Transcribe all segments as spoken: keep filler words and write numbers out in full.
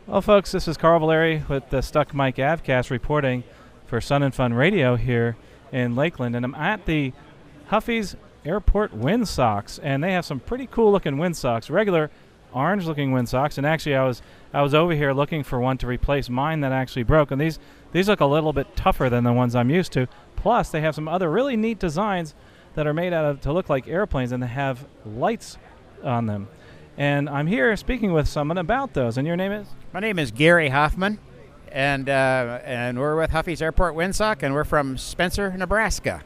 Well, folks, this is Carl Valeri with the Stuck Mic Avcast reporting for Sun and Fun Radio here in Lakeland, and I'm at the Huffy's Airport Windsocks, and they have some pretty cool-looking windsocks, regular orange-looking windsocks, and actually I was I was over here looking for one to replace mine that actually broke, and these, these look a little bit tougher than the ones I'm used to. Plus, they have some other really neat designs that are made out of to look like airplanes, and they have lights on them. And I'm here speaking with someone about those, and your name is? My name is Gary Hoffman, and uh, and we're with Huffy's Airport Windsock, and we're from Spencer, Nebraska.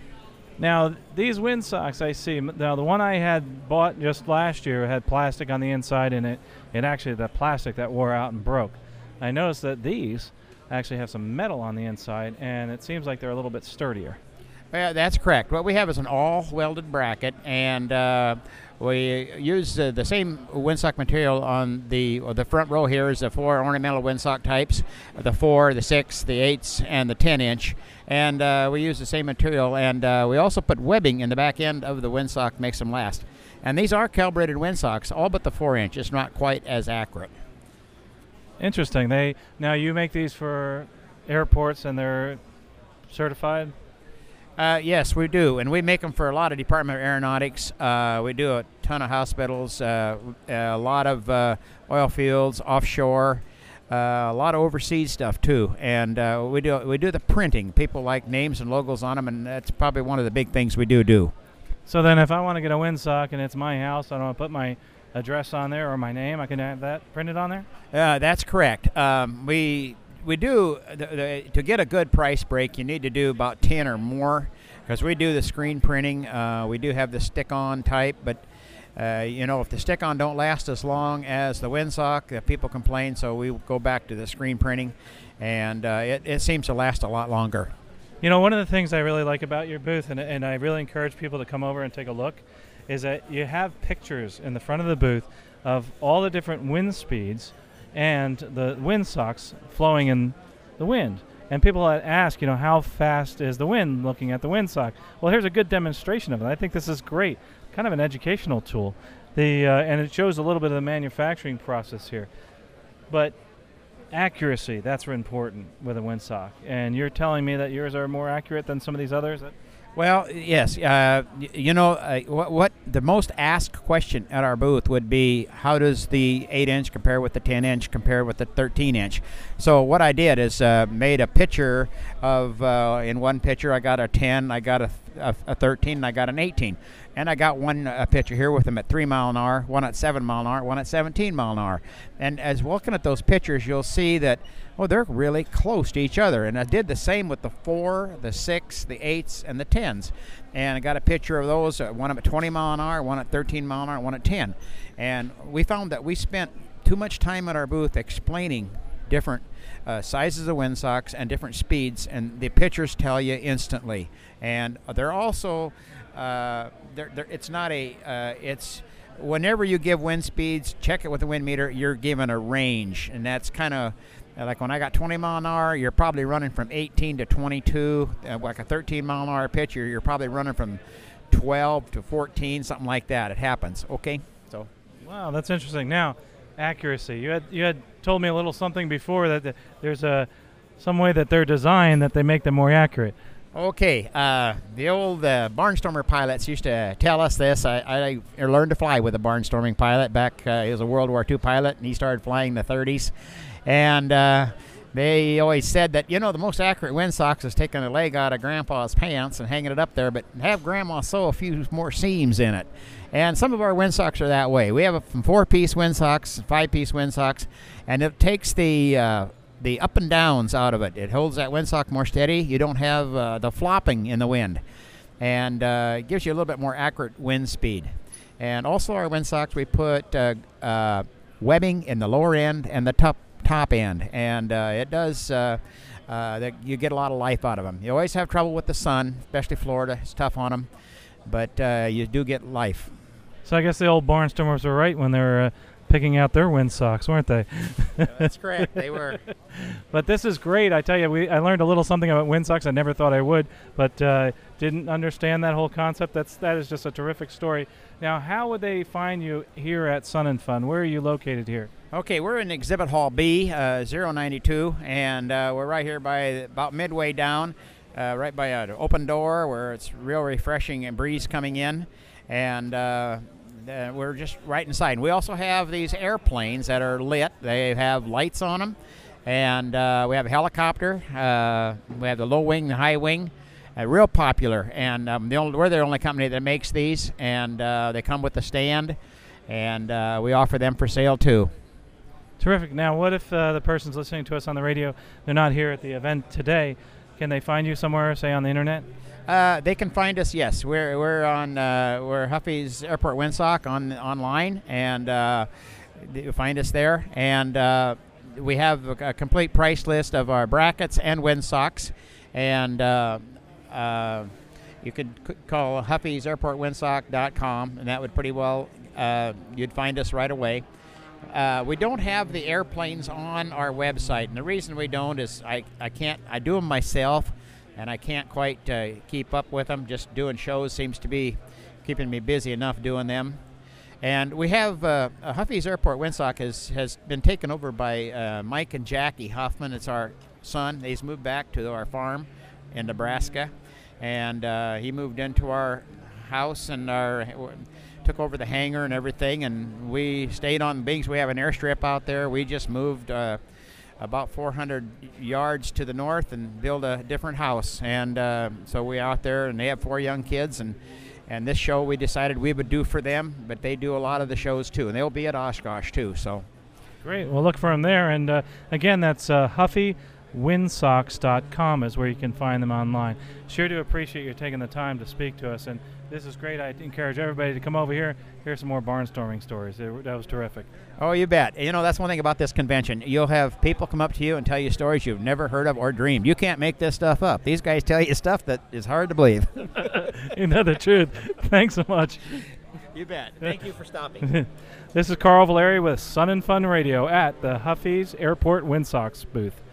Now, these windsocks I see, now the one I had bought just last year had plastic on the inside, and it, it actually, the plastic that wore out and broke. I noticed that these actually have some metal on the inside, and it seems like they're a little bit sturdier. Yeah, that's correct. What we have is an all-welded bracket, and uh, we use uh, the same windsock material on the or the front row. Here is the four ornamental windsock types, the four, the six, the eights, and the ten inch. And uh, we use the same material, and uh, we also put webbing in the back end of the windsock, makes them last. And these are calibrated windsocks, all but the four inch. It's not quite as accurate. Interesting. They now you make these for airports, and they're certified? Uh, yes, we do, and we make them for a lot of Department of Aeronautics. Uh, we do a ton of hospitals, uh, a lot of uh, oil fields, offshore, uh, a lot of overseas stuff too. And uh, we do we do the printing. People like names and logos on them, and that's probably one of the big things we do do. So then, if I want to get a windsock and it's my house, I don't want to put my address on there or my name, I can have that printed on there? Uh, that's correct. Um, we. We do, the, the, to get a good price break, you need to do about ten or more, because we do the screen printing. Uh, we do have the stick-on type, but, uh, you know, if the stick-on don't last as long as the windsock, uh, people complain, so we go back to the screen printing, and uh, it, it seems to last a lot longer. You know, one of the things I really like about your booth, and, and I really encourage people to come over and take a look, is that you have pictures in the front of the booth of all the different wind speeds and the windsocks flowing in the wind. And people ask, you know, how fast is the wind looking at the windsock? Well, here's a good demonstration of it. I think this is great, kind of an educational tool. The uh, and it shows a little bit of the manufacturing process here. But accuracy, that's important with a windsock. And you're telling me that yours are more accurate than some of these others? Well, yes. Uh, you know, uh, what, what the most asked question at our booth would be, how does the eight inch compare with the ten inch compare with the thirteen inch? So what I did is uh, made a picture of, uh, in one picture I got a ten, I got a, a, a thirteen, and I got an eighteen. And I got one uh, picture here with them at three mile an hour, one at seven mile an hour, one at seventeen mile an hour. And as looking at those pictures, you'll see that, oh, they're really close to each other. And I did the same with the four, the six, the eights, and the tens. And I got a picture of those, uh, one at twenty mile an hour, one at thirteen mile an hour, one at ten. And we found that we spent too much time at our booth explaining different uh, sizes of windsocks and different speeds, and the pictures tell you instantly. And they're also, uh, they're, they're, it's not a, uh, it's, whenever you give wind speeds, check it with the wind meter, you're given a range. And that's kind of, like when I got twenty mile an hour, you're probably running from eighteen to twenty-two. Uh, like a thirteen mile an hour picture, you're probably running from twelve to fourteen, something like that. It happens. Okay, so. Wow, that's interesting. Now, accuracy. You had you had told me a little something before that the, there's a some way that they're designed that they make them more accurate. Okay, uh, the old uh, barnstormer pilots used to tell us this. I, I learned to fly with a barnstorming pilot back. Uh, he was a World War Two pilot, and he started flying in the thirties. And uh, they always said that, you know, the most accurate windsocks is taking a leg out of Grandpa's pants and hanging it up there, but have Grandma sew a few more seams in it. And some of our windsocks are that way. We have a four-piece windsocks, five-piece windsocks, and it takes the uh, the up and downs out of it. It holds that windsock more steady. You don't have uh, the flopping in the wind, and uh, it gives you a little bit more accurate wind speed. And also our windsocks, we put uh, uh, webbing in the lower end and the top top end, and uh, it does uh, uh, that you get a lot of life out of them. You always have trouble with the sun, especially Florida. It's tough on them, but uh, you do get life. So I guess the old barnstormers were right when they were uh, picking out their windsocks, weren't they? Yeah, that's correct. They were. But this is great. I tell you, we I learned a little something about windsocks. I never thought I would, but uh, didn't understand that whole concept. That's that is just a terrific story. Now, how would they find you here at Sun and Fun? Where are you located here? Okay, we're in Exhibit Hall B, uh, zero ninety-two, and uh, we're right here by about midway down, uh, right by an open door where it's real refreshing and breeze coming in, and uh, uh, we're just right inside. We also have these airplanes that are lit. They have lights on them, and uh, we have a helicopter. Uh, we have the low wing, the high wing. Uh, real popular, and um, the only, we're the only company that makes these, and uh, they come with a stand, and uh, we offer them for sale too. Terrific. Now, what if uh, the person's listening to us on the radio, they're not here at the event today? Can they find you somewhere, say on the internet? Uh, they can find us. Yes, we're we're on uh, we're Huffy's Airport Windsock on online, and uh, you find us there. And uh, we have a, a complete price list of our brackets and windsocks, and uh, uh, you could c- call Huffy's Airport Windsock dot com, and that would pretty well uh, you'd find us right away. Uh, we don't have the airplanes on our website, and the reason we don't is I, I can't I do them myself, and I can't quite uh, keep up with them. Just doing shows seems to be keeping me busy enough doing them. And we have uh, uh, Huffy's Airport Windsock has, has been taken over by uh, Mike and Jackie Huffman. It's our son. He's moved back to our farm in Nebraska, and uh, he moved into our house and our took over the hangar and everything, and we stayed on Bings. We have an airstrip out there. We just moved uh, about four hundred yards to the north and built a different house, and uh, so we're out there, and they have four young kids, and and this show we decided we would do for them, but they do a lot of the shows too, and they'll be at Oshkosh too. So great. Well, look for them there, and uh, again, that's uh, Huffy Windsocks dot com is where you can find them online. Sure do appreciate you taking the time to speak to us, and this is great. I encourage everybody to come over here, hear some more barnstorming stories. It, that was terrific. Oh, you bet. You know, that's one thing about this convention. You'll have people come up to you and tell you stories you've never heard of or dreamed. You can't make this stuff up. These guys tell you stuff that is hard to believe. You know the truth. Thanks so much. You bet. Thank you for stopping. This is Carl Valeri with Sun and Fun Radio at the Huffy's Airport Windsocks booth.